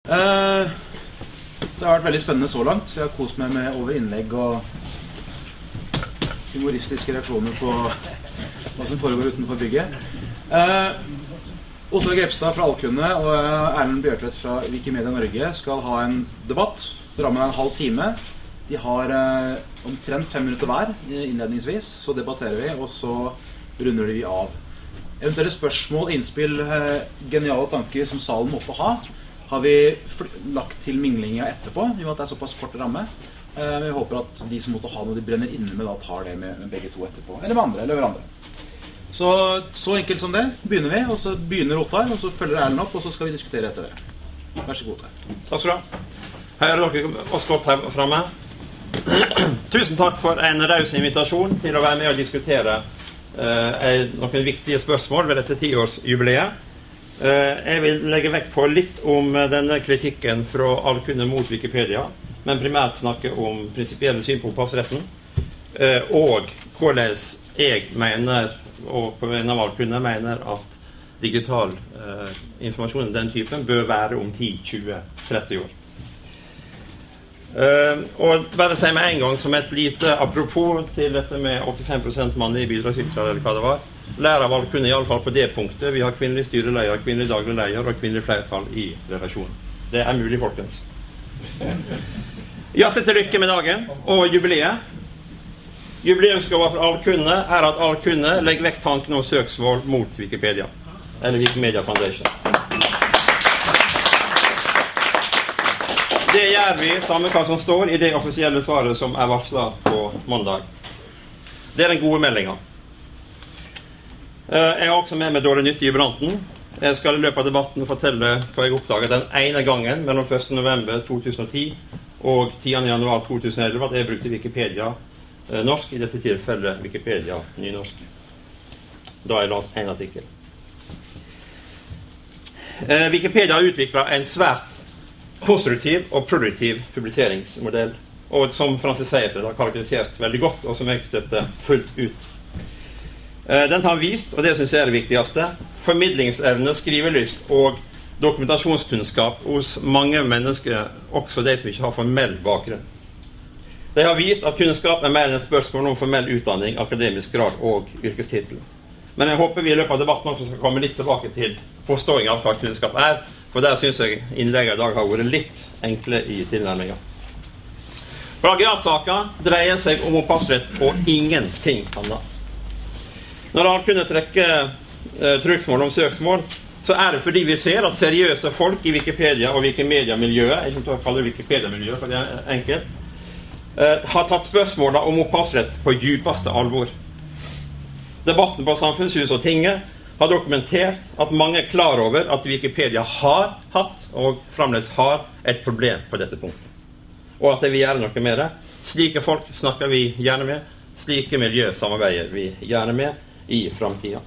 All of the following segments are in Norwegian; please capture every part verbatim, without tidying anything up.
Uh, det har vært veldig spennende så langt. Jeg har kost meg med over innlegg og humoristiske reaksjoner på hva som foregår utenfor bygget. Uh, Otto Grepstad fra Alkunne og Erlend Bjørtvedt fra Wikimedia Norge skal ha en debatt. Rammen er en halv time. De har uh, omtrent fem minutter hver innledningsvis. Så debatterer vi, og så runder vi av. Eventuelle spørsmål, innspill, uh, geniale tanker som salen måtte ha, har vi lagt til minglinga etterpå, i og med at det er såpass kort ramme. Uh, vi håper at de som måtte ha noe de brenner inne med, da tar det med, med begge to etterpå. Eller med andre, eller hverandre. Så, så enkelt som det begynner vi, og så begynner Ottar, og så følger Erlend opp, og så skal vi diskutere etter det. Vær så god, Ottar. Takk skal du ha. Hei, er dere oss godt her fremme. Tusen takk for en raus invitasjon til å være med og diskutere uh, noen viktige spørsmål ved dette tiårsjubileet. Uh, jeg vil legge vekt på litt om denne kritikken fra Alkunne mot Wikipedia, men primært snakke om prinsipielle syn på opphavsretten, uh, og hvordan jeg mener, og på vegne av Alkunne mener at digital uh, informasjon av den typen bør være om ti, tjue, tretti år. Uh, og bare si med en gang som et lite apropos til dette med åttifem prosent mannlige bidragsytere, eller hva det var. Lær av Alkunne i alle fall på det punktet. Vi har kvinnelig styreleder, kvinnelig daglig leder og kvinnelig flertall i redaksjonen. Det er mulig, folkens. Hjertelig til lykke med dagen og jubileet. Jubileumsgave fra Alkunne er at Alkunne legger vekk tanken om søksmål mot Wikipedia, eller Wikimedia Foundation. Det gjør vi samme hva som står i det offisielle svaret som er varslet på mandag. Det er den gode meldingen. Jeg har også med meg dårlig nytt i jubilanten. Jeg skal i løpet av debatten fortelle hva jeg oppdaget den ene gangen mellom første november to tusen og ti og tiende januar to tusen og elleve at jeg brukte Wikipedia norsk, i dette tilfellet Wikipedia nynorsk. Da har jeg lest en artikkel. Wikipedia har utviklet en svært konstruktiv og produktiv publiseringsmodell, og som Francis Sejersted har karakterisert veldig godt, og som jeg støtter fullt ut. Den har vist, og det synes jeg er det viktigste, formidlingsevne, skrivelyst og dokumentasjonskunnskap hos mange mennesker, også de som ikke har formell bakgrunn. De har vist at kunnskap er mer enn et spørsmål om formell utdanning, akademisk grad og yrkestitel. Men jeg håper vi i løpet av debatten også skal komme litt tilbake til forståing av hva kunnskap er, for der synes jeg innlegget i dag har vært litt enkle i tilnærmingen. Plagiatsaken dreier seg om opphavsrett og ingenting annet. Når Alkunne trekker eh, trugsmål om søksmål, så er det fordi vi ser at seriøse folk i Wikipedia og Wikimedia-miljøet, jeg kommer til å kalle det Wikipedia-miljøet for det er enkelt, eh, har tatt spørsmålet om opphavsrett på djupeste alvor. Debatten på Samfunnshuset og Tinget har dokumentert at mange er klar over at Wikipedia har hatt og fremdeles har et problem på dette punktet. Og at det vil gjøre noe med det. Slike folk snakker vi gjerne med, slike miljø samarbeider vi gjerne med i fremtiden.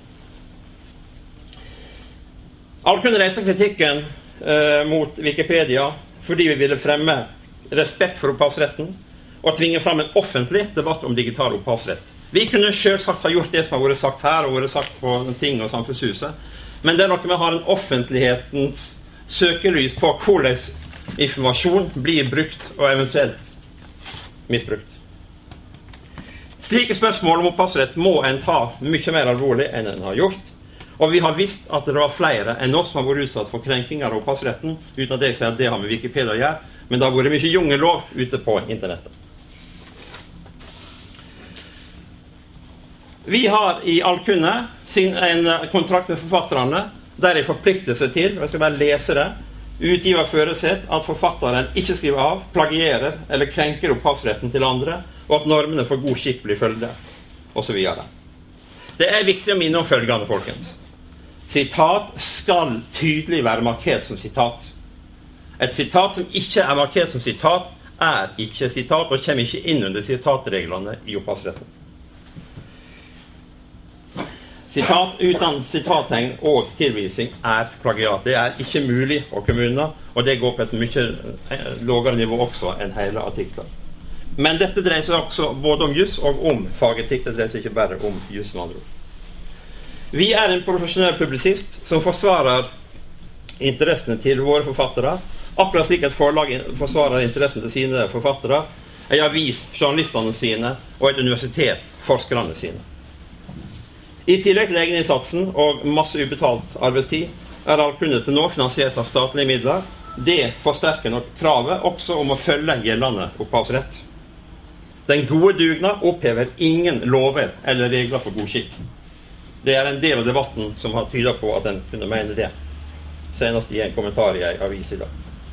Alkunne reiste kritikken eh, mot Wikipedia fordi vi ville fremme respekt for opphavsretten og tvinge frem en offentlig debatt om digital opphavsrett. Vi kunne selvsagt ha gjort det som har vært sagt her og vært sagt på Ting og Samfunnshuset, men det er noe med å ha en offentlighetens søkelys på hvordan informasjon blir brukt og eventuelt misbrukt. Slike spørsmål om opphavsrett må en ta mye mer alvorlig enn en har gjort, og vi har visst at det var flere enn oss som har vært utsatt for krenkinger av opphavsretten, uten at jeg sier at det har med Wikipedia å gjøre, men det har vært mye jungelov ute på internettet. Vi har i Alkunne en kontrakt med forfatterne der de forplikter seg til, og jeg skal bare lese det, utgiver føresett at forfatteren ikke skriver av, plagierer eller krenker opphavsretten til andre, og at normene for god skikk blir følgde, og så videre. Det er viktig å minne om følgende, folkens. Sitat skal tydelig være markert som sitat. Et sitat som ikke er markert som sitat, er ikke sitat, og kommer ikke inn under sitatreglene i opphavsretten. Sitat uten citattegn og tilvisning er plagiat. Det er ikke mulig å kommune, og det går på et mye lavere nivå også enn hele artikler. Men dette dreier seg også både om juss og om fagetikk. Det dreier seg ikke bare om juss med andre ord. Vi er en profesjonell publisist som forsvarer interessene til våre forfattere, Akkurat slik et forlag forsvarer interessen til sine forfattere, en avis journalistene sine og et universitet forskerne sine. I tillegg til egeninnsatsen og masse ubetalt arbeidstid er Alkunne til nå finansiert av statlige midler. Det forsterker nok kravet også om å følge gjeldende opphavsrett. Den gode dugnad opphever ingen lover eller regler for god skikk. Det er en del av debatten som har tydet på at den kunne mene det. Senest i en kommentar i en avis i dag.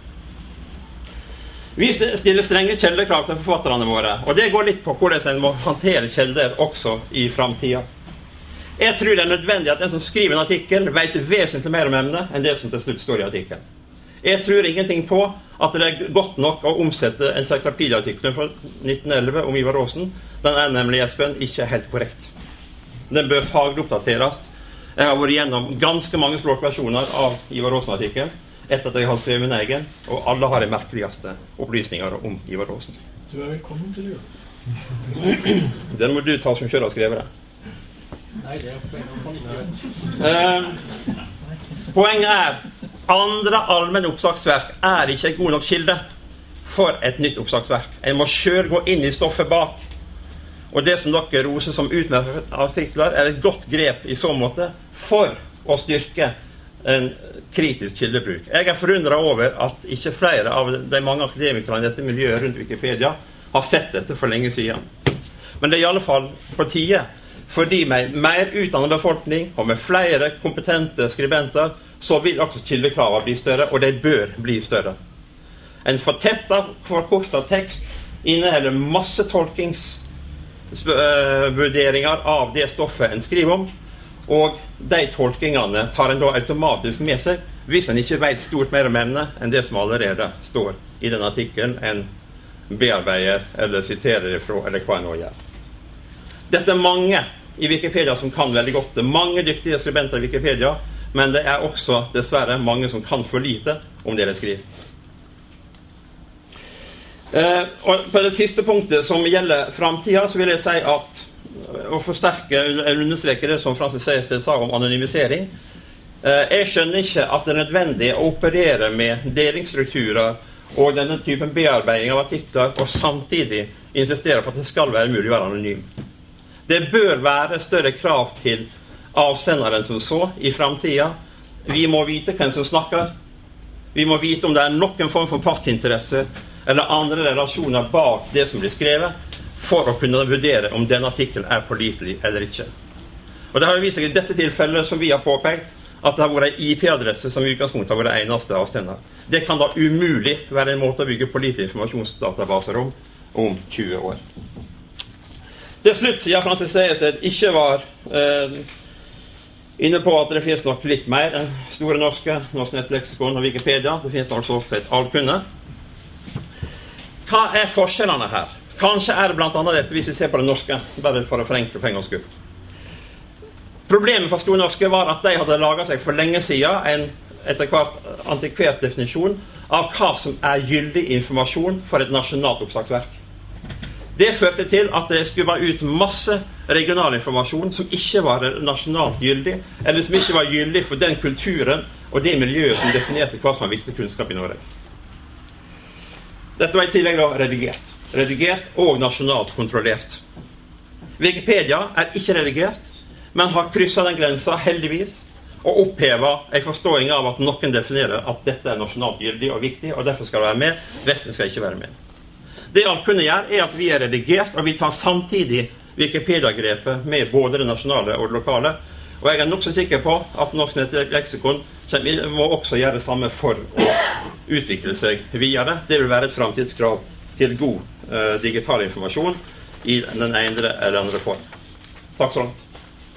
Vi stiller strenge kjeldekrav til forfatterne våre, og det går litt på hvordan en må håndtere kjelder også i fremtiden. Jeg tror det er nødvendig at den som skriver en artikkel vet vesentlig mer om emnet enn det som til slutt står i artikkelen. Jeg tror ingenting på at det er godt nok å omsette encyklopediartikkelen fra nitten elleve om Ivar Aasen. Den er nemlig, Espen, ikke helt korrekt. Den bør faglig oppdateres. Jeg har vært gjennom ganske mange språkversjoner av Ivar Aasen-artikkelen etter at jeg har skrevet min egen, og alle har de merkeligste opplysninger om Ivar Aasen. Du er velkommen til det. Den må du ta som selv har skrevet det. Nei, det er poenget. Eh, poenget er andre allmenne oppslagsverk er ikke en god nok kilde for et nytt oppslagsverk. En må selv gå inn i stoffet bak. Og det som dere roser som utmerket artikler er et godt grep i så måte for å styrke en kritisk kildebruk. Jeg er forundret over at ikke flere av de mange akademikerne i dette miljøet rundt Wikipedia har sett dette for lenge siden. Men det er i alle fall på tide, fordi med mer utdannet befolkning og med flere kompetente skribenter, så vil også kildekravene bli større, og de bør bli større. En fortettet, forkortet tekst inneholder masse tolkingsvurderinger av det stoffet en skriver om, og de tolkingene tar en da automatisk med seg hvis en ikke vet stort mer om emnet enn det som allerede står i den artikkelen en bearbeider eller siterer ifra, eller hva en nå gjør. Dette er mange i Wikipedia som kan veldig godt. Det er mange dyktige skribenter i Wikipedia, men det er også dessverre mange som kan for lite om det de skriver. Eh, og på det siste punktet som gjelder fremtiden, så vil jeg si at å forsterke eller understreke det som Francis Sejersted sa om anonymisering. Eh, jeg skjønner ikke at det er nødvendig å operere med delingsstrukturer og denne typen bearbeiding av artikler, og samtidig insistere på at det skal være mulig å være anonym. Det bør være større krav til avsenderen som så i fremtiden. Vi må vite hvem som snakker. Vi må vite om det er noen form for passinteresse eller andre relasjoner bak det som blir skrevet, for å kunne vurdere om den artikkelen er pålitelig eller ikke. Og det har vist seg i dette tilfellet, som vi har påpekt, at det har vært en I P-adresse som i utgangspunktet har vært eneste avsender. Det kan da umulig være en måte å bygge pålitelige informasjonsdatabaser om om tjue år. Til slutt, siden Francis Sejersted ikke var eh, inne på at det finnes nok litt mer enn Store Norske, Norsk Nettleksikon og Wikipedia. Det finnes altså også et Alkunne. Hva er forskjellene her? Kanskje er det blant annet dette, hvis vi ser på det norske, bare for å forenkle for en gangs skyld. Problemet for Store Norske var at de hadde laget seg for lenge siden en etter hvert antikvert definisjon av hva som er gyldig informasjon for et nasjonalt oppslagsverk. Det førte til at det skulle være ut masse regional informasjon som ikke var nasjonalt gyldig, eller som ikke var gyldig for den kulturen og det miljøet som definerte hva som var viktig kunnskap i Norge. Dette var i tillegg da redigert. Redigert og nasjonalt kontrollert. Wikipedia er ikke redigert, men har krysset den grensen heldigvis, og opphevet en forståing av at noen definerer at dette er nasjonalt gyldig og viktig, og derfor skal det være med, resten skal ikke være med. Det Alkunne gjør er at vi er redigert, og vi tar samtidig Wikipedia-grepet med både det nasjonale og det lokale, og jeg er nok så sikker på at Norsk Nettleksikon må også gjøre det samme for å utvikle seg videre. Det vil være et fremtidskrav til god uh, digital informasjon i den ene eller andre form. Takk så langt.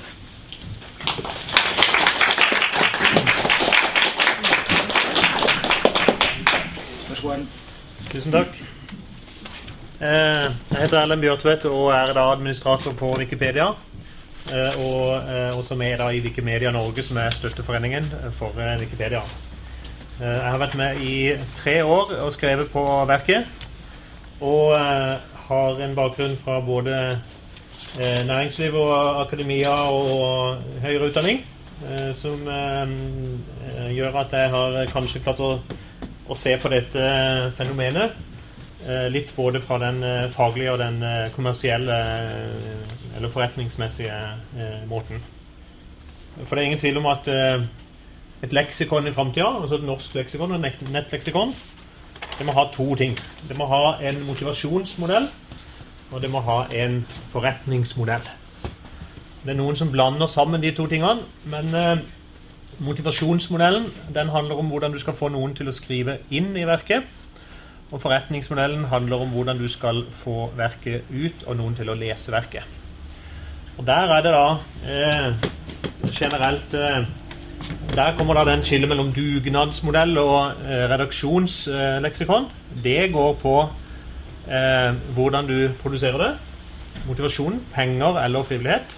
Tusen takk. Jeg heter Erlend Bjørtvedt og er da administrator på Wikipedia, og også med da i Wikimedia Norge, som er støtteforeningen for Wikipedia. Jeg har vært med i tre år og skrevet på verket, og har en bakgrunn fra både næringsliv og akademia og høyere utdanning, som gjør at jeg har kanskje klart å å se på dette fenomenet, litt både fra den faglige og den kommersielle eller forretningsmessige måten. For det er ingen tvil om at et leksikon i fremtiden, altså et norsk leksikon og et nettleksikon, det må ha to ting. Det må ha en motivasjonsmodell, og det må ha en forretningsmodell. Det er noen som blander sammen de to tingene, men eh, motivasjonsmodellen, den handler om hvordan du skal få noen til å skrive inn i verket, og forretningsmodellen handler om hvordan du skal få verket ut og noen til å lese verket. Og der er det da eh, generelt eh, der kommer da den skille mellom dugnadsmodell og eh, redaksjonsleksikon. Det går på eh, hvordan du produserer det, motivasjon, penger eller frivillighet.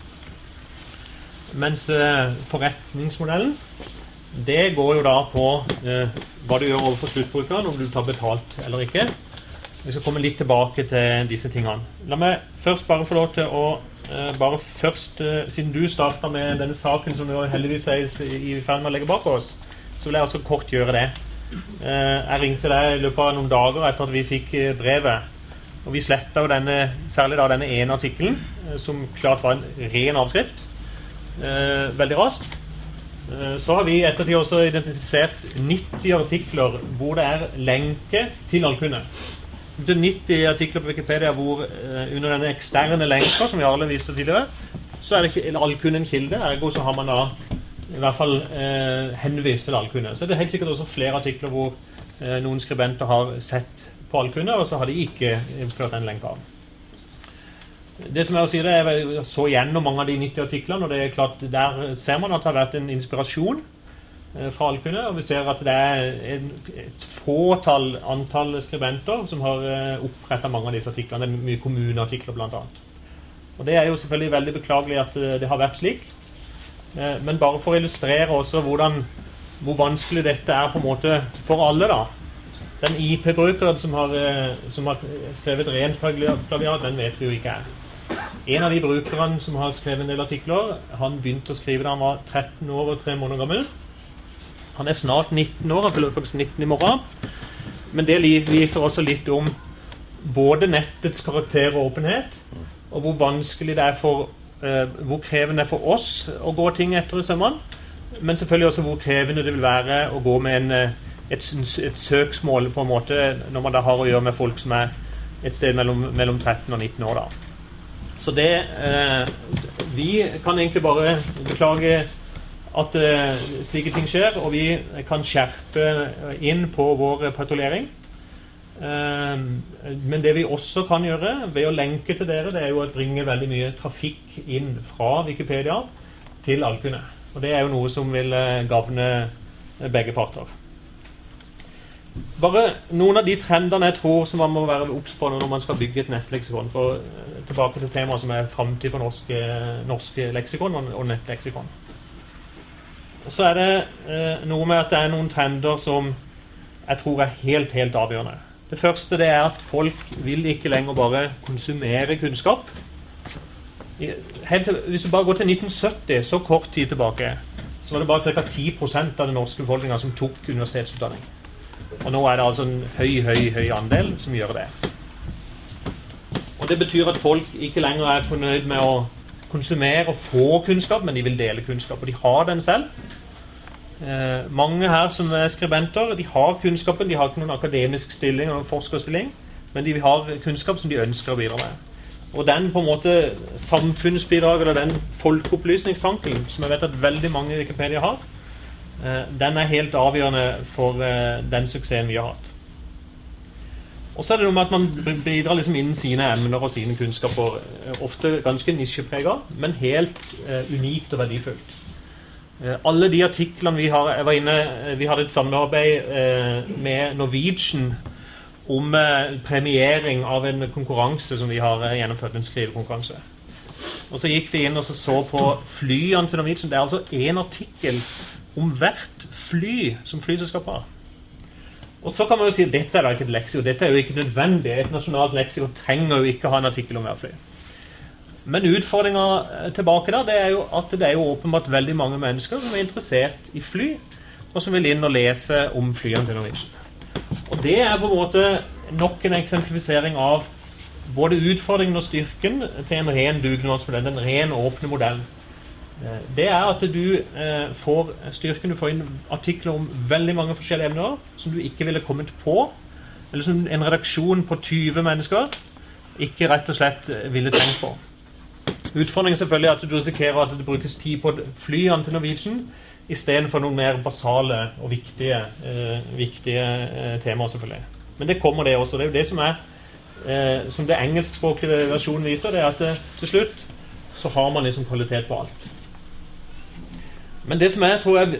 Mens eh, forretningsmodellen, det går jo da på eh, hva du gjør overfor sluttbrukeren, om du tar betalt eller ikke. Vi skal komme litt tilbake til disse tingene. La meg først bare få lov til å Uh, bare først, uh, siden du startet med denne saken som vi heldigvis er i, i ferd med å legge bak oss, så vil jeg også kort gjøre det. Uh, jeg ringte deg i løpet av noen dager etter at vi fikk uh, brevet, og vi slettet jo denne, særlig da denne ene artikkelen, uh, som klart var en ren avskrift, uh, veldig raskt. Uh, så har vi ettertid også identifisert nitti artikler hvor det er lenke til allkunne. Det er nitti artikler på Wikipedia hvor uh, under denne eksterne lenker, som vi alle viste tidligere, så er det ikke allkunne en kilde, ergo så har man da i hvert fall uh, henvist til allkunne. Så det er helt sikkert også flere artikler hvor uh, noen skribenter har sett på allkunne, og så har de ikke innført den lenka. Det som jeg vil si, det er jeg så gjennom mange av de nitti artiklene, og det er klart, der ser man at det har vært en inspirasjon fra allkunne, og vi ser at det er en, et fåtall antall skribenter som har uh, opprettet mange av disse artiklene. Det er mye kommuneartikler blant annet. Og det er jo selvfølgelig veldig beklagelig at uh, det har vært slik. Uh, men bare for å illustrere også hvordan, hvor vanskelig dette er på en måte for alle da. Den I P-brukeren som har, uh, som har skrevet rent plagiat, den vet vi jo ikke er. En av de brukerne som har skrevet en del artikler, han begynte å skrive da han var tretten år og tre måneder gammel. Han er snart nitten år, han fyller faktisk nitten i morgen. Men det viser også litt om både nettets karakter og åpenhet, og hvor vanskelig det er for, uh, hvor krevende det er for oss å gå ting etter i sømmene, men selvfølgelig også hvor krevende det vil være å gå med en, et, et søksmål på en måte, når man da har å gjøre med folk som er et sted mellom, mellom tretten og nitten år da. Så det, uh, vi kan egentlig bare beklage at uh, slike ting skjer, og vi kan skjerpe inn på vår patruljering. Uh, men det vi også kan gjøre ved å lenke til dere, det er jo å bringe veldig mye trafikk inn fra Wikipedia til allkunne. Og det er jo noe som vil uh, gavne begge parter. Bare noen av de trendene jeg tror som man må være obs på når man skal bygge et nettleksikon, for uh, tilbake til temaet som er fremtid for norske, norske leksikon og, og nettleksikon. Så er det eh, noe med at det er noen trender som jeg tror er helt, helt avgjørende. Det første det er at folk vil ikke lenger bare konsumere kunnskap. Helt til, hvis du bare går til nitten sytti, så kort tid tilbake, så var det bare ca. ti prosent av den norske befolkningen som tok universitetsutdanning. Og nå er det altså en høy, høy, høy andel som gjør det. Og det betyr at folk ikke lenger er fornøyd med å konsumere og få kunnskap, men de vil dele kunnskap, og de har den selv. Eh, mange her som er skribenter, de har kunnskapen, de har ikke noen akademisk stilling og forskerstilling, men de har kunnskap som de ønsker å bidra med. Og den på en måte samfunnsbidrag, eller den folkeopplysningstanken, som jeg vet at veldig mange i Wikipedia har, eh, den er helt avgjørende for eh, den suksessen vi har hatt. Og så er det noe med at man bidrar liksom innen sine emner og sine kunnskaper, ofte ganske nisjepreget, men helt uh, unikt og verdifullt. Uh, alle de artiklene vi har, jeg var inne, vi hadde et samarbeid uh, med Norwegian om uh, premiering av en konkurranse som vi har uh, gjennomført, en skrivekonkurranse. Og så gikk vi inn og så, så på flyene til Norwegian. Det er altså en artikkel om hvert fly som flyselskapet har. Og så kan man jo si at dette er da ikke et leksikon, dette er jo ikke nødvendig, et nasjonalt leksikon trenger jo ikke ha en artikkel om hver fly. Men utfordringen tilbake da, det er jo at det er jo åpenbart veldig mange mennesker som er interessert i fly, og som vil inn og lese om flyene til Norwegian. Og det er på en måte nok en eksemplifisering av både utfordringen og styrken til en ren dugnadsmodell, en ren åpne modell. Det er at du eh, får styrken, du får inn artikler om veldig mange forskjellige emner som du ikke ville kommet på, eller som en redaksjon på tyve mennesker ikke rett og slett ville tenkt på. Utfordringen selvfølgelig er at du risikerer at det brukes tid på flyene til Norwegian i stedet for noen mer basale og viktige, eh, viktige eh, temaer selvfølgelig. Men det kommer det også. Det er jo det som er eh, som det engelskspråklige versjonen viser, det er at eh, til slutt så har man liksom kvalitet på alt. Men det som jeg tror er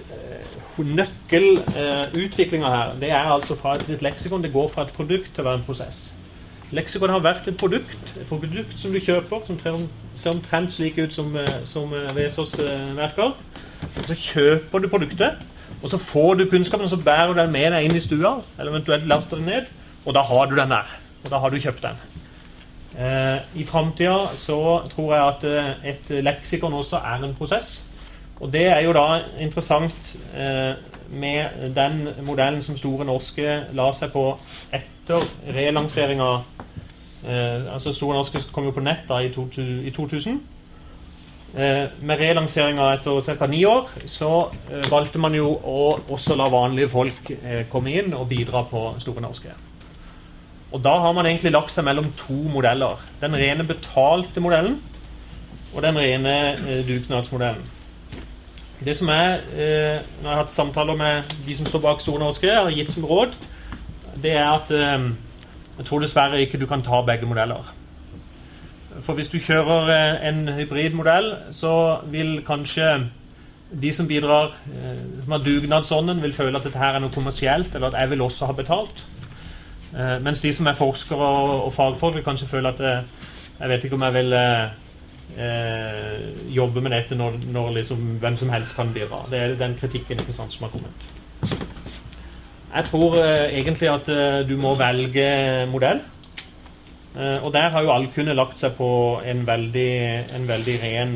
nøkkelutviklingen uh, her, det er altså fra et, et leksikon, det går fra et produkt til å være en prosess. Leksikon har vært et produkt, et produkt som du kjøper, som ser omtrent slik ut som, som Vesaas uh, merker. Og så kjøper du produktet, og så får du kunnskapen, og så bærer du den med deg inn i stua, eller eventuelt laster den ned, og da har du den der, og da har du kjøpt den. Uh, I fremtiden så tror jeg at uh, et leksikon også er en prosess. Og det er jo da interessant eh, med den modellen som Store Norske la seg på etter relanseringen. Eh, altså Store Norske kom jo på nett da i, to, i to tusen. Eh, med relanseringen etter ca. ni år, så eh, valgte man jo å også la vanlige folk eh, komme inn og bidra på Store Norske. Og da har man egentlig lagt seg mellom to modeller. Den rene betalte modellen og den rene eh, dugnadsmodellen. Det som er, eh, når jeg har hatt samtaler med de som står bak Store Norske, har gitt som råd, det er at eh, jeg tror dessverre ikke du kan ta begge modeller. For hvis du kjører eh, en hybridmodell, så vil kanskje de som bidrar, eh, som har dugnadsånden, vil føle at dette her er noe kommersielt, eller at jeg vil også ha betalt. Eh, mens de som er forskere og, og fagfolk vil kanskje føle at eh, jeg vet ikke om jeg vil... Eh, Eh, jobbe med dette når, når liksom hvem som helst kan bidra. Det er den kritikken ikke sant, som har kommet. Jeg tror eh, egentlig at eh, du må velge modell. Eh, og der har jo Alkunne lagt seg på en veldig, en veldig ren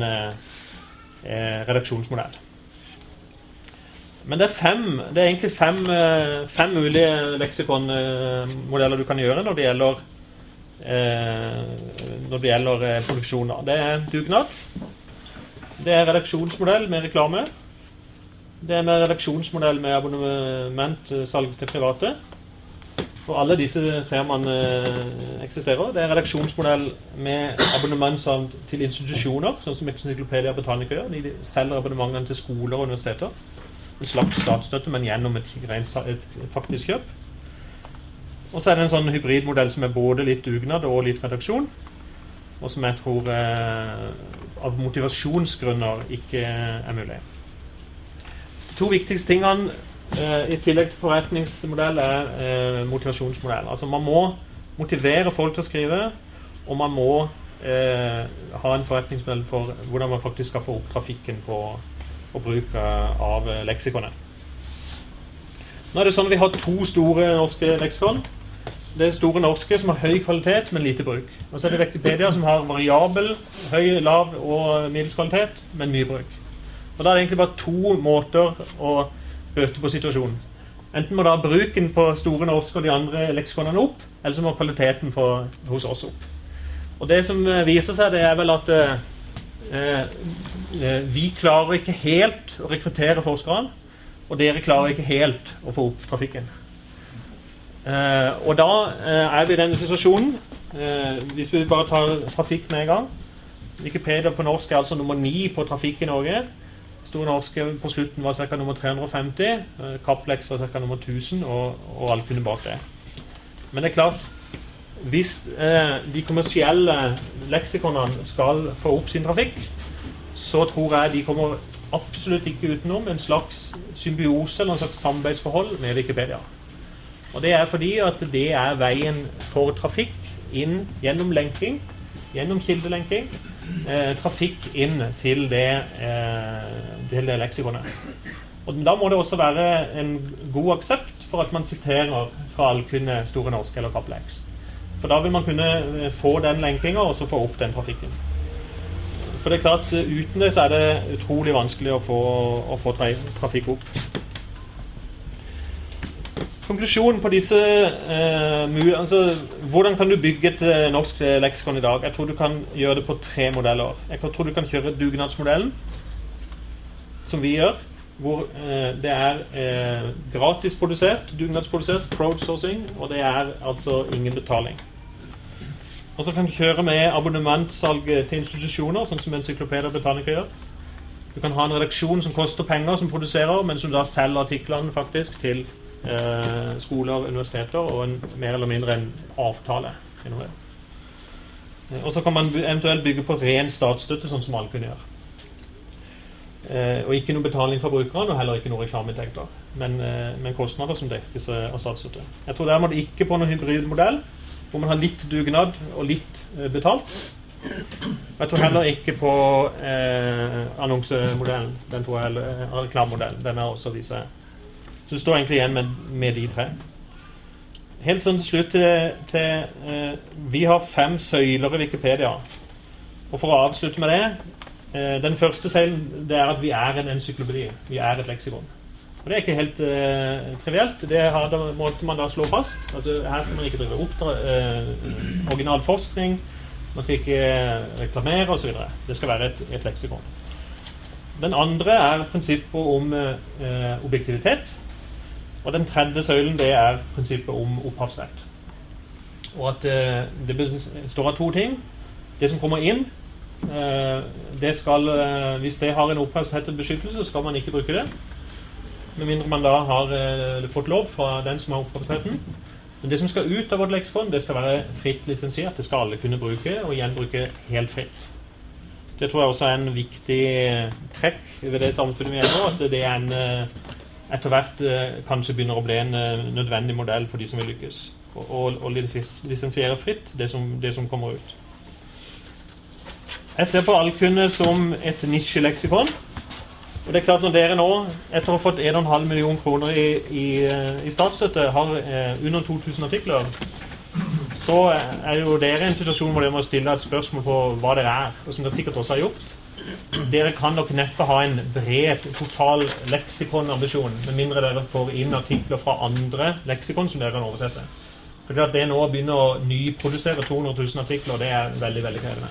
eh, redaksjonsmodell. Men det er fem, det er egentlig fem, fem mulige leksikonmodeller du kan gjøre når det gjelder Eh, når det gjelder eh, produksjoner. Det er dugnad, det er redaksjonsmodell med reklame, det er med redaksjonsmodell med abonnement, salg til private. For alle disse ser man eh, eksisterer. Det er redaksjonsmodell med abonnementsalg til institusjoner, sånn som Encyclopedia Britannica gjør. De selger abonnementene til skoler og universiteter. En slags statsstøtte, men gjennom et, et, et faktisk kjøp. Og så er det en sånn hybridmodell som er både litt dugnad og litt redaksjon, og som jeg tror eh, av motivasjonsgrunner ikke er mulig. De to viktigste tingene eh, i tillegg til forretningsmodell er eh, motivasjonsmodell. Altså man må motivere folk til å skrive, og man må eh, ha en forretningsmodell for hvordan man faktisk skal få opp trafikken på, på bruk av leksikonet. Nå er det sånn at vi har to store norske leksikon. Det er Store Norske som har høy kvalitet, men lite bruk. Og så er det Wikipedia som har variabel, høy, lav og middels kvalitet, men mye bruk. Og da er det egentlig bare to måter å bøte på situasjonen. Enten må da bruken på Store Norske og de andre leksikonene opp, eller så må kvaliteten på, hos oss opp. Og det som viser seg, det er vel at eh, vi klarer ikke helt å rekruttere forskere, og dere klarer ikke helt å få opp trafikken. Uh, og da uh, er vi i denne situasjonen. Uh, hvis vi bare tar trafikk med en gang. Wikipedia på norsk er altså nummer ni på trafikk i Norge. Store Norske på slutten var ca. nummer tre hundre og femti. Uh, Kaplex var ca. nummer tusen, og, og Alkunne bak det. Men det er klart, hvis uh, de kommersielle leksikonene skal få opp sin trafikk, så tror jeg de kommer absolutt ikke utenom en slags symbiose eller en slags samarbeidsforhold med Wikipedia. Og det er fordi at det er veien for trafikk inn gjennom lenking, gjennom kildelenking, eh, trafikk inn til det, eh, til det leksikonet. Og da må det også være en god aksept for at man siterer fra Alkunne, Store Norske eller Kaplex. For da vil man kunne få den lenkinga og så få opp den trafikken. For det er klart, uten det så er det utrolig vanskelig å få, å få trafikk opp. Konklusjonen på disse eh, mul- altså, hvordan kan du bygge et eh, norsk eh, leksikon i dag? Jeg tror du kan gjøre det på tre modeller. Jeg tror du kan kjøre dugnadsmodellen, som vi gjør, hvor eh, det er eh, gratis produsert, dugnadsprodusert, crowdsourcing, og det er altså ingen betaling. Og så kan du kjøre med abonnementsalg til institusjoner, sånn som Encyclopedia Britannica gjør. Du kan ha en redaksjon som koster penger, som produserer, men som da selger artiklene faktisk til Eh, skoler, universiteter og en, mer eller mindre en avtale. Eh, og så kan man eventuelt bygge på ren statsstøtte, sånn som alle kunne gjøre. Eh, og ikke noe betaling fra brukeren, og heller ikke noe reklameinntekter, men, eh, men kostnader som dekkes av statsstøtte. Jeg tror der må det ikke på noen hybridmodell, hvor man har litt dugnad og litt eh, betalt. Og jeg tror heller ikke på eh, annonsemodellen, den tror jeg, eller reklamemodellen, den er også viser. Så du står egentlig igjen med, med de tre. Helt sånn til slutt til, til eh, vi har fem søyler i Wikipedia. Og for å avslutte med det, eh, den første søylen det er at vi er en encyklopedi. Vi er et leksikon. Og det er ikke helt eh, trivielt. Det har, da, måtte man da slå fast. Altså, her skal man ikke drive oppdra, eh, original forskning, man skal ikke reklamere og så videre. Det skal være et, et leksikon. Den andre er prinsippet om eh, objektivitet. Og den tredje søylen det er prinsippet om opphavsrett. Og at eh, det består av to ting. Det som kommer inn, eh, det skal, eh, hvis det har en opphavsrettet beskyttelse, så skal man ikke bruke det. Med mindre man da har eh, fått lov fra den som har opphavsretten. Men det som skal ut av vårt leksikon, det skal være fritt lisensiert. Det skal alle kunne bruke, og gjenbruke helt fritt. Det tror jeg også er en viktig trekk ved det samfunnet vi er nå, at det er en etter hvert kanskje begynner å bli en nødvendig modell for de som vil lykkes. Og, og lisensiere fritt det som, det som kommer ut. Jeg ser på Alkunne som et nisjeleksikon. Og det er klart når dere nå, etter å ha fått en komma fem million kroner i, i, i statsstøtte, har eh, under to tusen artikler, så er jo dere i en situasjon hvor dere må stille et spørsmål på hva dere er, og som dere sikkert også har gjort. Dere kan nok neppe ha en bred, total leksikonambisjon, med mindre dere får inn artikler fra andre leksikon som dere kan oversette. For det er nå å begynne å nyprodusere to hundre tusen artikler, det er veldig, veldig krevende.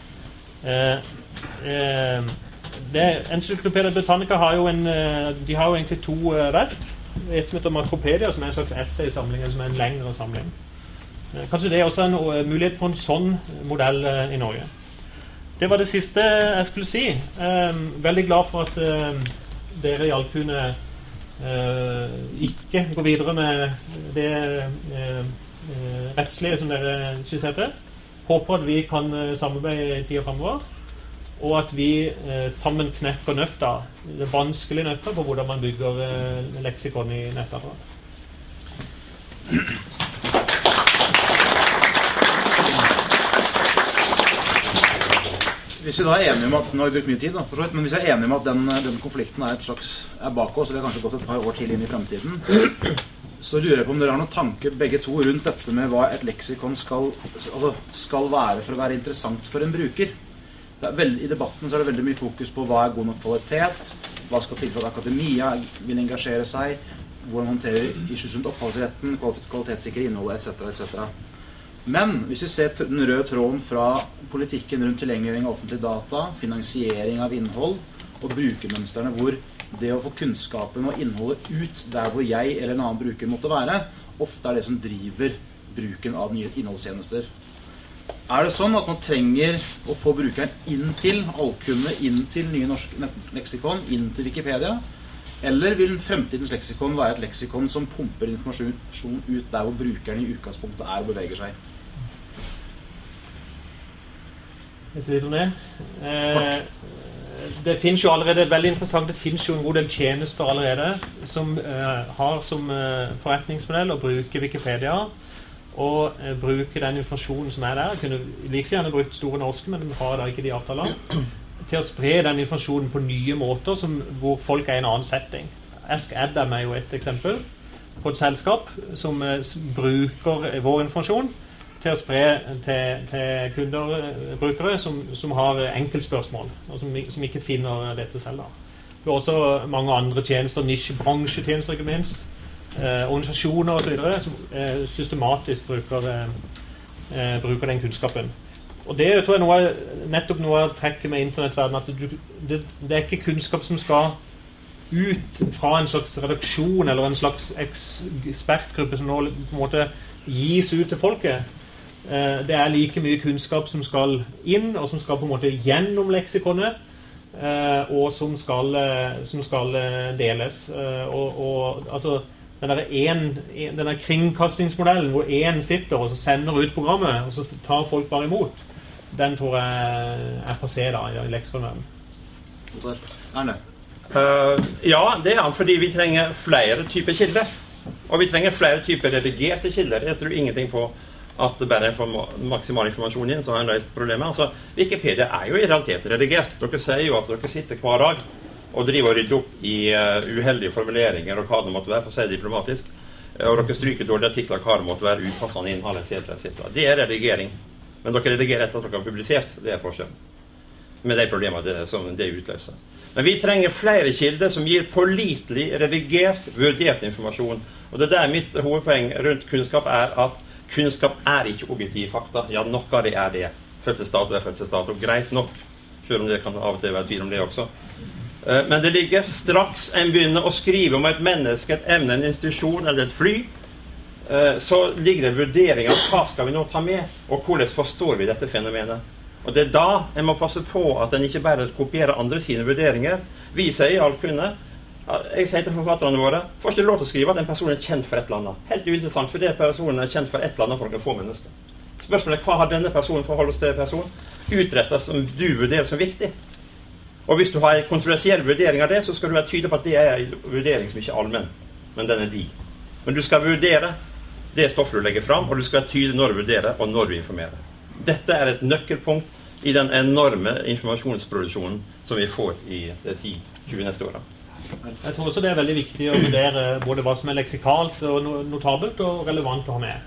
Eh, eh, det, Encyclopedia Britannica har jo en, de har jo egentlig to uh, verk. Et som heter Macropedia, som er en slags essay-samling, som er en lengre samling. Eh, kanskje det er også en uh, mulighet for en sånn modell uh, i Norge. Det var det siste jeg skulle si. Eh, veldig glad for at eh, dere i Alkunne eh, ikke går videre med det eh, rettslige som dere skisserte. Håper at vi kan samarbeide i tida fremover, og at vi eh, sammen knekker nøtta, det vanskelige nøtta på hvordan man bygger eh, leksikon i nettapparat. Hvis vi da er enige om at, nå har vi brukt mye tid da, for så vidt, men hvis vi er enige om at den, den konflikten er, et slags, er bak oss, og vi har kanskje gått et par år til inn i fremtiden, så lurer jeg på om dere har noen tanker begge to rundt dette med hva et leksikon skal, altså, skal være for å være interessant for en bruker. Det er veld, I debatten så er det veldig mye fokus på hva er god nok kvalitet, hva skal til for at akademia vil engasjere seg, hvordan håndterer issues rundt opphavsretten, kvalitetssikre innholdet, et cetera, et cetera. Men hvis vi ser den røde tråden fra politikken rundt tilgjengeliggjøring av offentlige data, finansiering av innhold og brukermønstrene hvor det å få kunnskapen og innholdet ut der hvor jeg eller en annen bruker måtte være, ofte er det som driver bruken av nye innholdstjenester. Er det sånn at man trenger å få brukeren inn til Alkunne, inn til nye norske leksikon, inn til Wikipedia? Eller vil fremtidens leksikon være et leksikon som pumper informasjon ut der hvor brukeren i utgangspunktet er og beveger seg? Jeg sier litt om det. Eh, det finnes jo allerede, veldig interessant, det finnes jo en god del tjenester allerede som eh, har som eh, forretningsmodell å bruke Wikipedia og eh, bruke den informasjonen som er der. Jeg kunne like gjerne brukt Store Norske, men de har da ikke de avtalene. Til å spre den informasjonen på nye måter som, hvor folk er i en annen setting. Ask Adam er jo et eksempel på et selskap som eh, bruker vår informasjon til å spre til, til kunder, brukere som, som har enkeltspørsmål og som, som ikke finner dette selv da. Det er også mange andre tjenester, nisjebransjetjenester ikke minst, eh, organisasjoner og så videre som eh, systematisk bruker, eh, bruker den kunnskapen. Og det tror jeg noe, nettopp noe av trekket med internettverdenen, at du, det, det er ikke kunnskap som skal ut fra en slags redaksjon eller en slags ekspertgruppe som nå på en måte gis ut til folket. Eh, det er like mye kunnskap som skal inn, og som skal på en måte gjennom leksikonet, eh, og som skal, som skal deles. Eh, og, og altså den der, en, en, den der kringkastingsmodellen hvor en sitter og så sender ut programmet, og så tar folk bare imot, den tror jeg er passé da i leksikonet. Arne? Uh, ja, det er han, fordi vi trenger flere typer kilder. Og vi trenger flere typer redigerte kilder. Jeg tror ingenting på at det bare er for maksimal informasjon inn, så har jeg løst problemet. Altså, Wikipedia er jo i realiteten redigert. Dere sier jo at dere sitter hver dag og driver og rydder opp i uh, uheldige formuleringer og hva det måtte være, for å si det diplomatisk. Uh, og dere stryker dårlige artikler, hva det måtte være, utpassende innhold, et cetera, et cetera. Det er redigering. Men dere redigerer etter at dere har publisert. Det er forskjellen. Med de problemene det, som det utløser. Men vi trenger flere kilder som gir pålitelig, redigert, vurdert informasjon. Og det der mitt hovedpoeng rundt kunnskap er at kunnskap er ikke objektiv fakta. Ja, nok av det er det. Fødselsdato er fødselsdato. Greit nok. Selv om det kan av og til være tvil om det også. Men det ligger straks en begynner å skrive om et menneske, et emne, en institusjon eller et fly, så ligger det vurderinger av hva skal vi nå ta med, og hvordan forstår vi dette fenomenet. Og det er da en må passe på at en ikke bare kopierer andre sine vurderinger. Vi sier i all kunne, jeg sier til forfatterne våre, får ikke lov til å skrive at en person er kjent for et eller annet. Helt uinteressant, for det personen er kjent for et eller annet for noen få mennesker. Spørsmålet er, hva har denne personen forholdet til person utrettet som du vurderer som viktig? Og hvis du har en kontroversiell vurdering av det, så skal du være tydelig på at det er en vurdering som ikke er allmenn, men den er de. Men du skal vurdere det stoffet du legger fram, og du skal være tydelig når du vurderer og når du informerer. Dette er et nøkkelpunkt i den enorme informasjonsproduksjonen som vi får i de ti til tjue neste årene. Jeg tror også det er veldig viktig å vurdere både hva som er leksikalt og notabelt og relevant å ha med.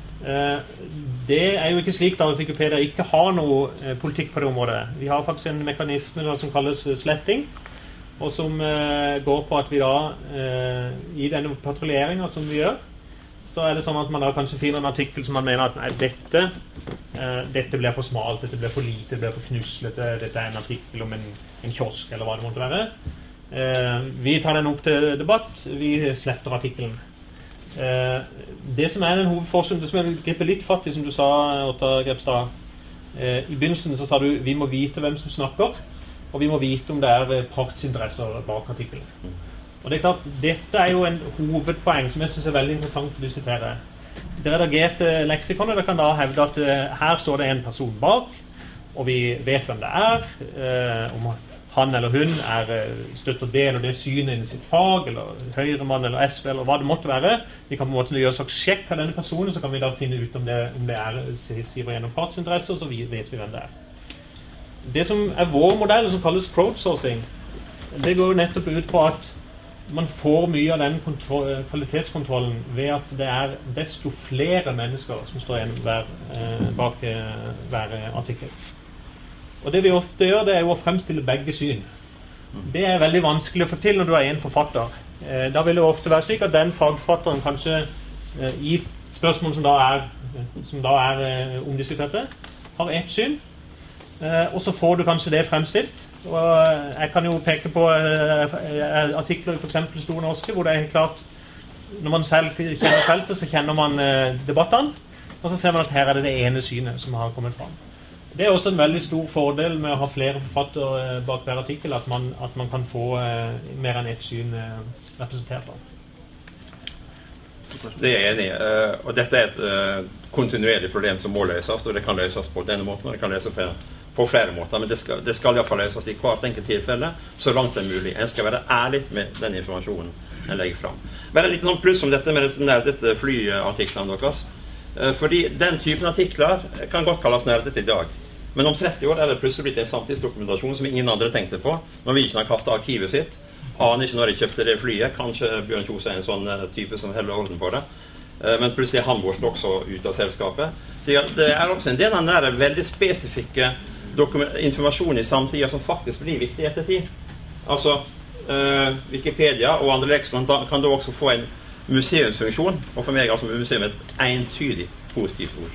Det er jo ikke slik da at Wikipedia ikke har noe politikk på det området. Vi har faktisk en mekanisme som kalles sletting, og som går på at vi da i denne patruljeringen som vi gjør, så er det sånn at man da kanskje finner en artikkel som man mener at nei, dette, eh, dette blir for smalt, dette blir for lite, dette blir for knuslete, dette er en artikkel om en, en kiosk eller hva det måtte være. Eh, vi tar den opp til debatt, vi sletter artikkelen. Eh, det som er den hovedforskjellen, det som jeg vil gripe litt fatt i, som du sa, Otto Grepstad, eh, i begynnelsen så sa du vi må vite hvem som snakker, og vi må vite om det er partsinteresser bak artikkelen. Og det er klart, dette er jo en hovedpoeng som jeg synes er veldig interessant å diskutere. Det redigerte leksikonet kan da hevde at uh, her står det en person bak, og vi vet hvem det er, uh, om han eller hun er uh, støtter det eller det synet innen sitt fag, eller høyremann eller S V, eller hva det måtte være. Vi kan på en måte gjøre en slags sjekk av denne personen, så kan vi da finne ut om det, om det er sier gjennom partsinteresser, så vi vet vi hvem det er. Det som er vår modell, som kalles crowdsourcing, det går jo nettopp ut på at man får mye av den kvalitetskontrollen ved at det er desto flere mennesker som står igjen hver, eh, bak eh, hver artikkel. Og det vi ofte gjør, det er jo å fremstille begge syn. Det er veldig vanskelig å få til når du er en forfatter. Eh, da vil det ofte være slik at den fagforfatteren kanskje eh, i spørsmål som da er, som da er eh, omdiskuterte, har ett syn, eh, og så får du kanskje det fremstilt. Og jeg kan jo peke på uh, artikler for eksempel Store Norske, hvor det er helt klart, når man selv kjenner feltet, så kjenner man uh, debattene, og så ser man at her er det det ene synet som har kommet fram. Det er også en veldig stor fordel med å ha flere forfattere uh, bak hver artikkel, at man, at man kan få uh, mer enn ett syn uh, representert. Det er jeg enig i, uh, og dette er et uh, kontinuerlig problem som må løses, og det kan løses på denne måten, og det kan løses på på flere måter, men det skal, det skal i hvert fall løses i hvert enkelt tilfelle, så langt det er mulig. En skal være ærlig med den informasjonen en legger fram. Bare litt sånn pluss om dette med dette flyartiklene deres. Fordi den typen artikler kan godt kalles nerdete i dag. Men om tretti år er det plutselig blitt en samtidsdokumentasjon som ingen andre tenkte på, når vi ikke har kastet arkivet sitt. Aner ikke når jeg kjøpte det flyet, kanskje Bjørn Kjos er en sånn type som heller orden på det. Men plutselig er han vårt også ut av selskapet. Så det er også en del av den der veldig spesifikke informasjon i samtida som faktisk blir viktig i ettertid. Altså, uh, Wikipedia og andre leksikon kan da også få en museumsfunksjon, og for meg altså museum et entydig positivt ord.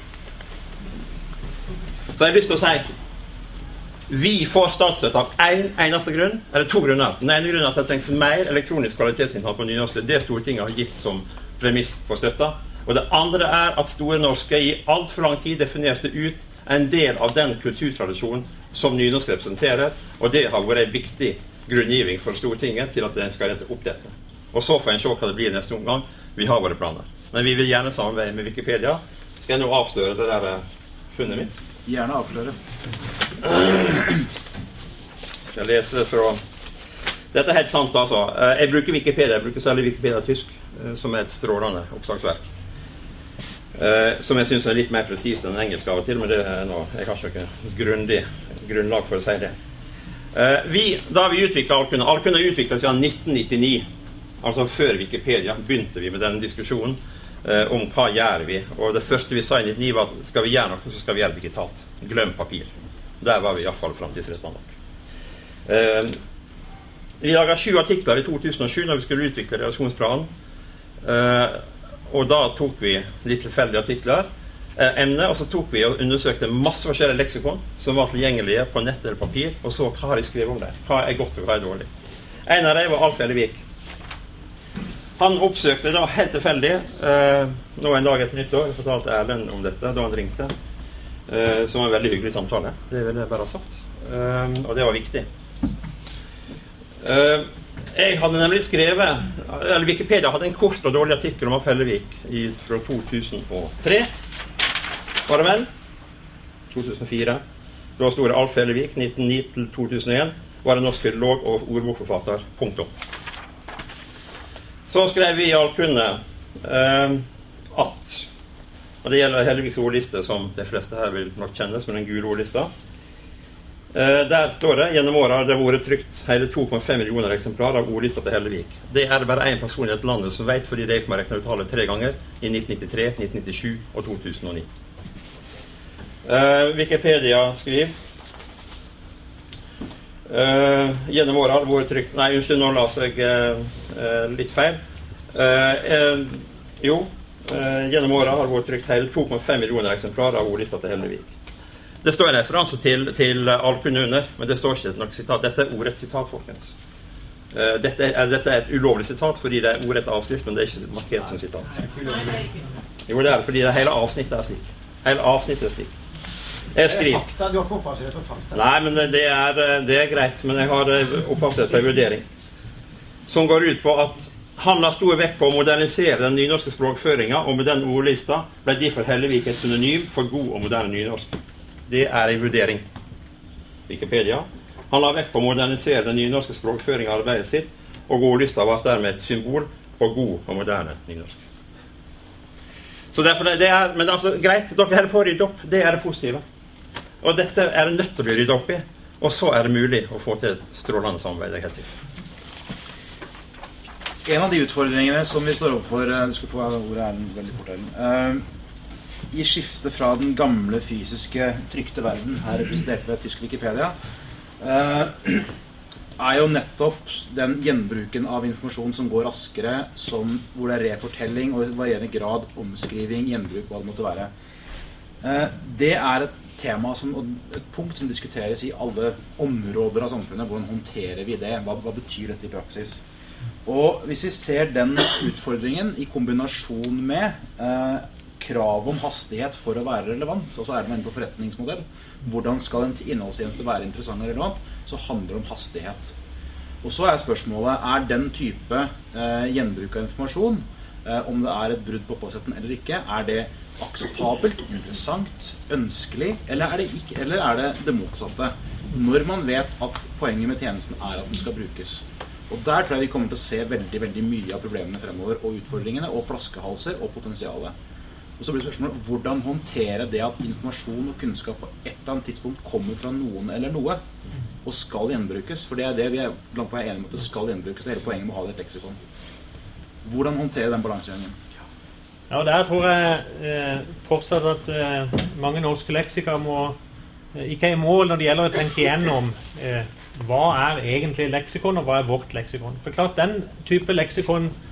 Så jeg har lyst til å si vi får statsstøtte av en eneste grunn, eller to grunner. Den ene grunnen er at det trengs mer elektronisk kvalitetsinnhold på nynorsk. Det Stortinget har gitt som premiss for støtta. Og det andre er at Store Norske i alt for lang tid definerte ut en del av den kulturtradisjonen som nynorsk representerer, og det har vært en viktig grunngiving for Stortinget til at den skal rette opp dette. Og så får en se hva det blir neste omgang. Vi har våre planer. Men vi vil gjerne samarbeide med Wikipedia. Skal jeg nå avsløre det der funnet mitt? Gjerne avsløre. Skal jeg lese fra... Dette er helt sant, altså. Jeg bruker Wikipedia, jeg bruker særlig Wikipedia tysk, som er et strålende oppslagsverk. Som jeg synes er litt mer presist enn engelsk av og til, men det er noe, jeg har ikke grundig grunnlag for å si det. Vi, da vi utviklet Alkunna, Alkunna utviklet siden nitten nittini, altså før Wikipedia, begynte vi med denne diskusjonen eh, om hva gjør vi. Og det første vi sa i nittini var at skal vi gjøre noe, så skal vi gjøre digitalt. Glem papir. Der var vi i hvert fall fremtidsrettet nok. Eh, vi laget sju artikler i to tusen og sju når vi skulle utvikle reaksjonsplanen. Eh, og da tok vi litt tilfeldige artikler, eh, emne, og så tok vi og undersøkte masse forskjellige leksikon som var tilgjengelige på nett eller papir, og så hva har de skrevet om det? Hva er godt og hva er dårlig? En av dem var Alf Ellevik. Han oppsøkte da helt tilfeldig eh, nå en dag etter nyttår. Jeg fortalte Erlend om dette da han ringte, eh, som var en veldig hyggelig samtale. Det vil jeg bare ha sagt. Eh, og det var viktig. Eh, jeg hadde nemlig skrevet, eller Wikipedia hadde en kort og dårlig artikkel om Alf Ellevik i, fra to tusen og tre. Var det vel? to tusen og fire. Da stod det Alf Ellevik, nitten ni til to tusen og en, var en norsk filolog og ordbokforfatter. Punktum. Så skrev vi i Alkunne eh, at, og det gjelder Helleviks ordliste, som de fleste her vil nok kjenne som den gule ordlista. Eh, der står det, gjennom året har det vært trykt hele to komma fem millioner eksemplarer av ordlista til Hellevik. Det er det bare en person i dette landet som vet, fordi det er jeg som har regnet ut tallet tre ganger, i nitten nittitre, nitten nittisju og to tusen og ni. Eh, Wikipedia skriver, Uh, gjennom året har det vært trykt. Nei, unnskyld, nå la seg uh, uh, litt feil. Uh, uh, jo, uh, gjennom året har det vært trykt hele to komma fem millioner eksemplarer av ordlista til Hellevik. Det står en referanse til, til Alkunne under, men det står ikke noe sitat. Dette er ordrett sitat, folkens. Uh, dette, er, dette er et ulovlig sitat fordi det er ordrett avskrift, men det er ikke markert som sitat. Jo, det er fordi det hele avsnittet er slik. Hele avsnittet er slik. Jeg skriver. Fakta, du har ikke opphavsrett på fakta. Nei, men det er, det er greit, men jeg har opphavsrett på en vurdering som går ut på at han la stor vekt på å modernisere den nynorske språkføringen, og med den ordlista ble derfor Hellevik et synonym for god og moderne nynorsk. Det er en vurdering. Wikipedia. Han la vekt på å modernisere den nynorske språkføringen av arbeidet sitt, og ordlista var dermed et symbol på god og moderne nynorsk. Så derfor det er, men altså, greit, dere er på å rydde opp, det er det positive. Og dette er det nødt til å bli ryddet opp i, og så er det mulig å få til et strålende samarbeid, jeg er helt sikker. En av de utfordringene som vi står overfor, du skal få ordet her veldig fort, uh, i skiftet fra den gamle fysiske trykte verden, her representert ved tysk Wikipedia, uh, er jo nettopp den gjenbruken av informasjon som går raskere, som, hvor det er refortelling og i varierende grad omskriving, gjenbruk, hva det måtte være. Uh, det er et tema som, et punkt som diskuteres i alle områder av samfunnet. Hvordan håndterer vi det? Hva, hva betyr dette i praksis? Og hvis vi ser den utfordringen i kombinasjon med eh, krav om hastighet for å være relevant, og så er det inne på forretningsmodell, hvordan skal en innholdstjeneste være interessant og relevant, så handler det om hastighet. Og så er spørsmålet, er den type eh, gjenbruk av informasjon, eh, om det er et brudd på opphavsretten eller ikke, er det akseptabelt, interessant, ønskelig, eller er det ikke, eller er det det motsatte? Når man vet at poenget med tjenesten er at den skal brukes. Og der tror jeg vi kommer til å se veldig, veldig mye av problemene fremover, og utfordringene, og flaskehalser, og potensialet. Og så blir spørsmålet, hvordan håndtere det at informasjon og kunnskap på et eller annet tidspunkt kommer fra noen eller noe, og skal gjenbrukes, for det er det vi er langt på enige om at det skal gjenbrukes, det hele poenget med å ha det i et leksikon. Hvordan håndtere den balansegangen? Ja, der tror jeg eh, fortsatt at eh, mange norske leksikere må, eh, ikke er i mål når det gjelder å tenke igjennom eh, hva er egentlig leksikon, og hva er vårt leksikon. For klart, den type leksikon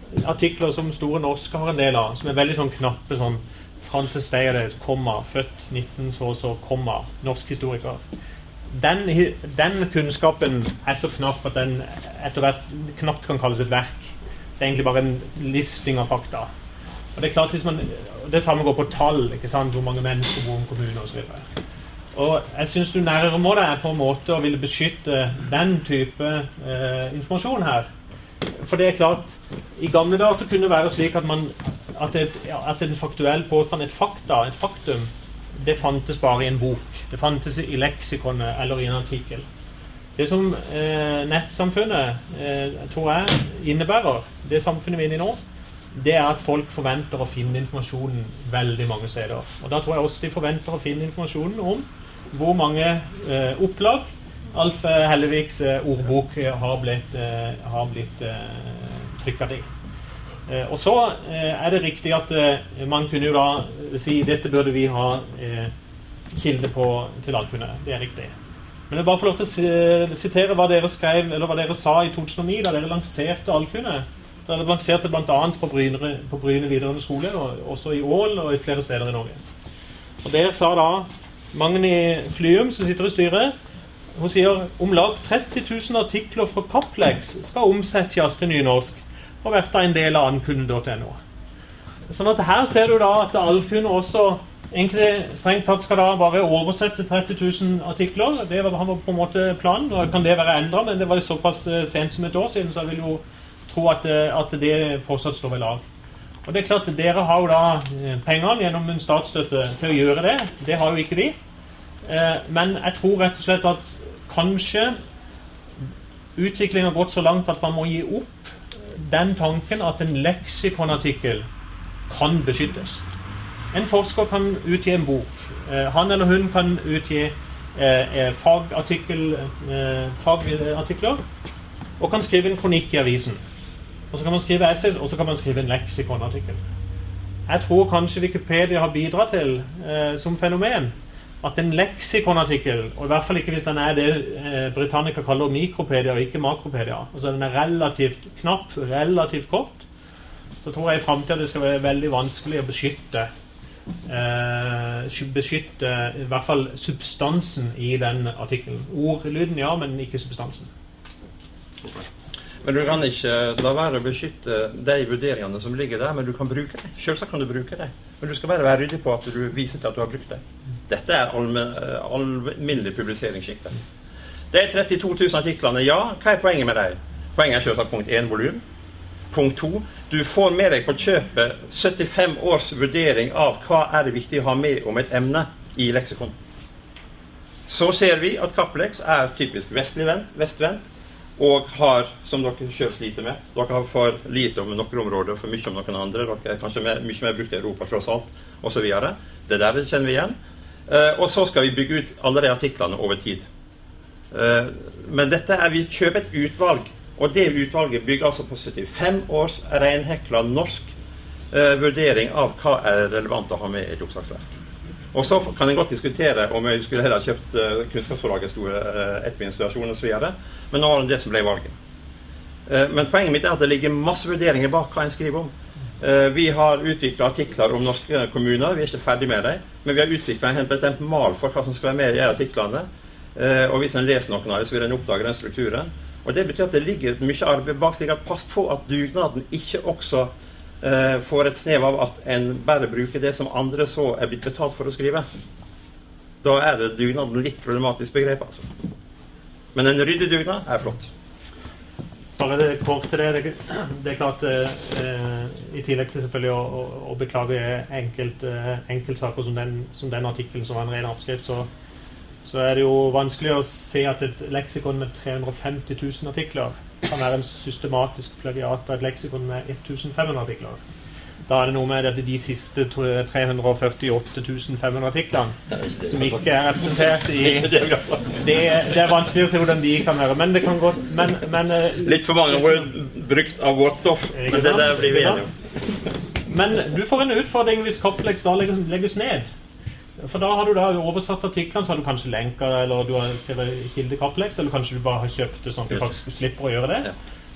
artikler som Store Norske har en del av, som er veldig sånn knappe, sånn Francis Steyer, komma, født nitten så så, komma, norsk historiker. Den, den kunnskapen er så knapp at den etter hvert knapt kan kalles et verk. Det er egentlig bare en listing av fakta. Og det er klart, hvis man, det samme går på tall, ikke sant, hvor mange mennesker bor i en kommune og så videre. Og jeg synes du nærmer deg på en måte å ville beskytte den type eh, informasjon her. For det er klart, i gamle dager så kunne det være slik at, man, at, et, at en faktuell påstand, et fakta, et faktum, det fantes bare i en bok. Det fantes i leksikonet eller i en artikkel. Det som eh, nettsamfunnet, eh, tror jeg, innebærer, det samfunnet vi er inne i nå, det er at folk forventer å finne informasjonen veldig mange steder. Og da tror jeg også de forventer å finne informasjonen om hvor mange eh, opplag Alf Helleviks eh, ordbok har blitt, eh, har blitt eh, trykket i. Eh, og så eh, er det riktig at eh, man kunne jo da si dette burde vi ha eh, kilde på til Alkunne. Det er riktig. Men jeg bare får lov til å sitere hva dere skrev, eller hva dere sa i to tusen og ni da dere lanserte Alkunne. Dere lanserte blant annet på Bryne, på Bryne videregående skole, og også i Ål og i flere steder i Norge. Og dere sa da Magni Flyum, som sitter i styret, hun sier om lag tretti tusen artikler fra Kaplex skal omsettes til nynorsk og være en del av alkunne punktum no. Sånn at her ser du da at Alkunne også egentlig strengt tatt skal da bare oversette tretti tusen artikler. Det var, han var på en måte planen, og kan det være endret, men det var såpass sent som et år siden, så jeg vil jo tro at, at det fortsatt står ved lag. Og det er klart at dere har jo da pengene gjennom en statsstøtte til å gjøre det. Det har jo ikke vi. Men jeg tror rett og slett at kanskje utviklingen har gått så langt at man må gi opp den tanken at en leksikonartikkel kan beskyttes. En forsker kan utgi en bok. Han eller hun kan utgi fagartikkel, fagartikler og kan skrive en kronikk i avisen. Og så kan man skrive essays, og så kan man skrive en leksikonartikkel. Jeg tror kanskje Wikipedia har bidratt til, eh, som fenomen, at en leksikonartikkel, og i hvert fall ikke hvis den er det eh, Britannica kaller mikropedia og ikke makropedia, altså den er relativt knapp, relativt kort, så tror jeg i fremtiden det skal være veldig vanskelig å beskytte, eh, beskytte i hvert fall substansen i den artikkelen. Ordlyden, ja, men ikke substansen. Men du kan ikke la være å beskytte de vurderingene som ligger der, men du kan bruke det. Selvsagt kan du bruke det, men du skal bare være ryddig på at du viser til at du har brukt det. Dette er alminnelig publiseringsskikte. De trettito tusen artiklene, ja, hva er poenget med dem? Poenget er selvsagt punkt én, volum. Punkt to, du får med deg på kjøpet syttifem års vurdering av hva er det viktig å ha med om et emne i leksikon. Så ser vi at Kaplex er typisk vestligvendt, vestvendt, og har, som dere selv sliter med, dere har for lite om noen områder og for mye om noen andre, dere er kanskje mer, mye mer brukt i Europa tross alt, og så videre. Det der kjenner vi igjen. Uh, og så skal vi bygge ut alle de artiklene over tid. Uh, men dette er vi kjøper et utvalg, og det utvalget bygger altså på syttifem års renhekla norsk uh, vurdering av hva er relevant å ha med i et oppslagsverk. Og så kan jeg godt diskutere om jeg skulle heller kjøpt uh, kunnskapsforlagets store uh, ettbindsversjon og så videre, men nå var det det som ble valget. Uh, men poenget mitt er at det ligger masse vurderinger bak hva en skriver om. Uh, vi har utviklet artikler om norske kommuner, vi er ikke ferdig med dem, men vi har utviklet en bestemt mal for hva som skal være med i artiklene, uh, og hvis en leser noen av det, så vil en oppdage den strukturen. Og det betyr at det ligger mye arbeid bak, slik at pass på at dugnaden ikke også Uh, får et snev av at en bare bruker det som andre så er blitt betalt for å skrive. Da er det dugnaden litt problematisk begrep, altså. Men en ryddig dugnad er flott. Bare det kort til det, det, det er klart uh, i tillegg til selvfølgelig å, å, å beklage enkelt, uh, enkeltsaker som den, som den artikkelen som var en ren oppskrift, så, så er det jo vanskelig å se at et leksikon med tre hundre og femti tusen artikler kan være en systematisk plagiat av et leksikon med tusen fem hundre artikler. Da er det noe med at de siste tre hundre og førtiåtte tusen fem hundre artiklene som ikke er representert i det, det er vanskelig å se hvordan de kan være, men det kan gå men, men, litt for mange ord brukt av vårt stoff, men det der blir vi enige om. Men du får en utfordring hvis Kaplex da legges ned. For da har du da oversatt artiklene, så har du kanskje lenker, eller du har skrevet kilde Kaplex, eller kanskje du bare har kjøpt det sånn at du faktisk slipper å gjøre det.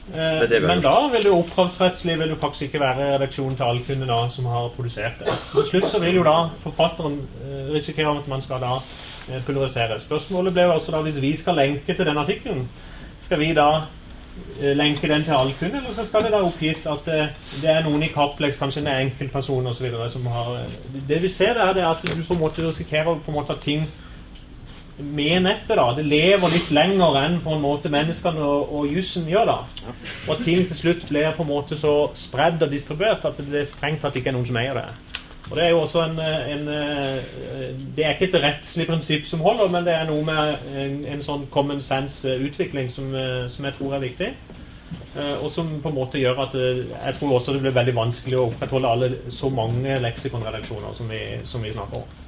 Det det men da vil det opphavsrettslig vil det faktisk ikke være redaksjonen til allkunde da, som har produsert det. Til slutt så vil jo da forfatteren eh, risikere at man skal da eh, pulverisere. Spørsmålet ble jo også da, hvis vi skal lenke til den artikkelen, skal vi da eh, lenke den til allkunde, eller så skal det da oppgis at eh, det er noen i Kaplex, kanskje en enkeltperson og så videre, som har... Eh, det vi ser der, det er at du på en måte risikerer på en måte at ting med nettet da, det lever litt lenger enn på en måte menneskene og, og jussen gjør da. Og at ting til slutt blir på en måte så spredd og distribuert at det er strengt at det ikke er noen som eier det. Og det er jo også en, en det er ikke et rettslig prinsipp som holder, men det er noe med en, en sånn common sense utvikling som, som jeg tror er viktig. Og som på en måte gjør at jeg tror også det blir veldig vanskelig å opprettholde alle så mange leksikonredaksjoner som vi, som vi snakker om.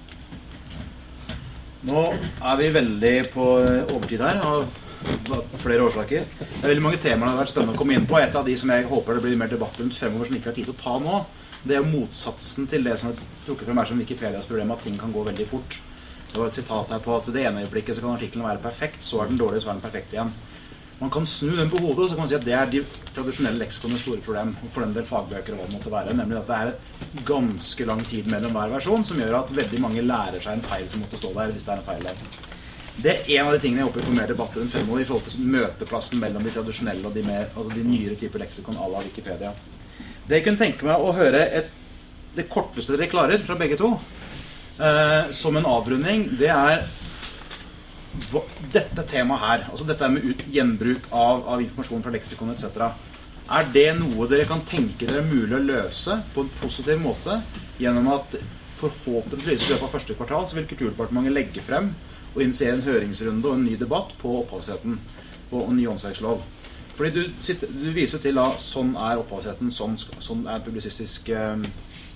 Nå er vi veldig på overtid her, av flere årsaker. Det er veldig mange temaer det har vært spennende å komme inn på. Et av de som jeg håper det blir mer debatt rundt fremover som ikke har tid til å ta nå, det er motsatsen til det som er trukket frem her som Wikipedias problem, at ting kan gå veldig fort. Det var et sitat her på at det ene øyeblikket så kan artikkelen være perfekt, så er den dårlig, så er den perfekt igjen. Man kan snu den på hodet, og så kan man si at det er de tradisjonelle leksikonenes store problem, og for den del fagbøker og hva det måtte være, nemlig at det er ganske lang tid mellom hver versjon, som gjør at veldig mange lærer seg en feil som måtte stå der, hvis det er en feil der. Det er en av de tingene jeg håper på mer debatter enn fremover i forhold til møteplassen mellom de tradisjonelle og de, mer, altså de nyere typer leksikon à la Wikipedia. Det jeg kunne tenke meg å høre et, det korteste dere klarer fra begge to, eh, som en avrunding, det er hva, dette temaet her, altså dette med ut, gjenbruk av, av informasjon fra leksikon et cetera. Er det noe dere kan tenke dere mulig å løse på en positiv måte gjennom at forhåpentligvis i løpet av første kvartal så vil Kulturdepartementet legge frem og initiere en høringsrunde og en ny debatt på opphavsretten og ny åndsverkslov? Fordi du, sitter, du viser til at sånn er opphavsretten, sånn, sånn er publisistisk eh,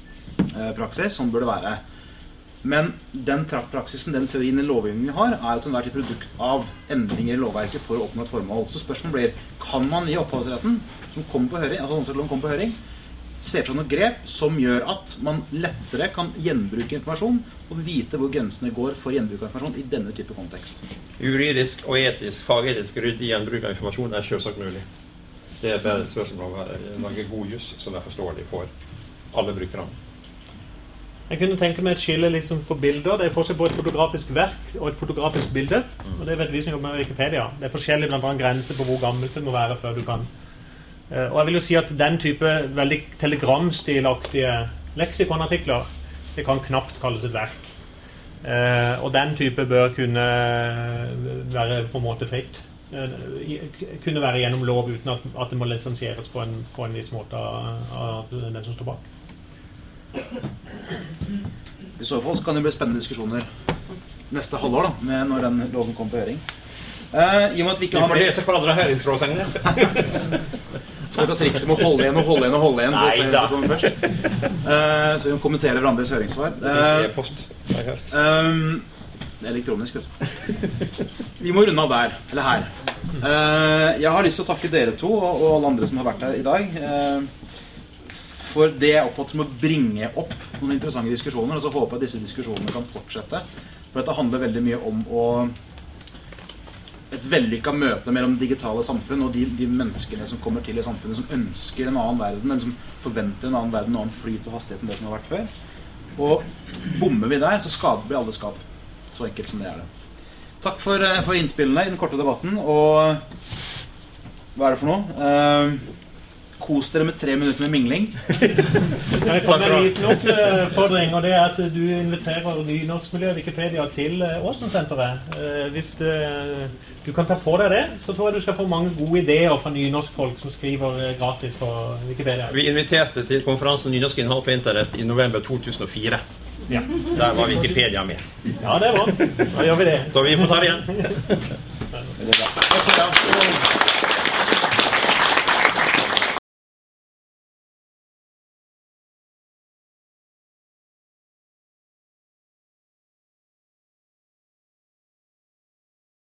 praksis, sånn bør det være. Men den praksisen, den teorien, den lovgivningen vi har, er jo til enhver til produkt av endringer i lovverket for å oppnå et formål. Så spørsmålet blir, kan man i opphavsretten, som kommer på høring, altså åndsverksloven kommer på høring, se fra noen grep som gjør at man lettere kan gjenbruke informasjon og vite hvor grensene går for gjenbruk av informasjon i denne type kontekst? Juridisk og etisk, fagetisk ryddig gjenbruk av informasjon er selvsagt mulig. Det er bare et spørsmål å lage god jus som er forståelig for alle brukerne. Jeg kunne tenke meg et skille liksom for bilder. Det er forskjell på et fotografisk verk og et fotografisk bilde. Og det vet vi som jobber med Wikipedia. Det er forskjellig blant annet grenser på hvor gammelt det må være før du kan. Og jeg vil jo si at den type veldig telegramstilaktige leksikonartikler, det kan knapt kalles et verk. Og den type bør kunne være på en måte fritt. Kunne være gjennom lov uten at, at det må lisensieres på en, på en viss måte av, av den som står bak. I så fall så kan det bli spennende diskusjoner neste halvår da, med når den loven kommer på høring. Uh, I og med at vi ikke vi har... får lese på andre høringsrådsengene. Skal vi ta trikset med å holde igjen og holde igjen og holde igjen, så ser vi så kommer først. Uh, så vi må kommentere hverandres høringssvar. Uh, e-post, har jeg hørt. Um, det er elektronisk, vet du. Vi må runde av der, eller her. Uh, jeg har lyst til å takke dere to og, og alle andre som har vært her i dag. Uh, for det jeg oppfatter som å bringe opp noen interessante diskusjoner, og så håper jeg at disse diskusjonene kan fortsette. For dette handler veldig mye om å, et vellykket møte mellom digitale samfunn og de, de menneskene som kommer til i samfunnet, som ønsker en annen verden, eller som forventer en annen verden, en annen flyt og hastighet enn det som har vært før. Og bommer vi der, så skade, blir alle skadd. Så enkelt som det er det. Takk for, for innspillene i den korte debatten, og hva er det for noe? Uh, Kos dere med tre minutter med mingling. Jeg kommer med en liten oppfordring, og det er at du inviterer nynorskmiljø Wikipedia til Åsen-senteret. Hvis det, du kan ta på deg det, så tror jeg du skal få mange gode ideer fra nynorskfolk som skriver gratis på Wikipedia. Vi inviterte til konferansen Nynorsk innhold på internett i november to tusen og fire. Ja. Der var Wikipedia med. Ja, det er bra. Da gjør vi det. Så vi får ta det igjen. Det er bra.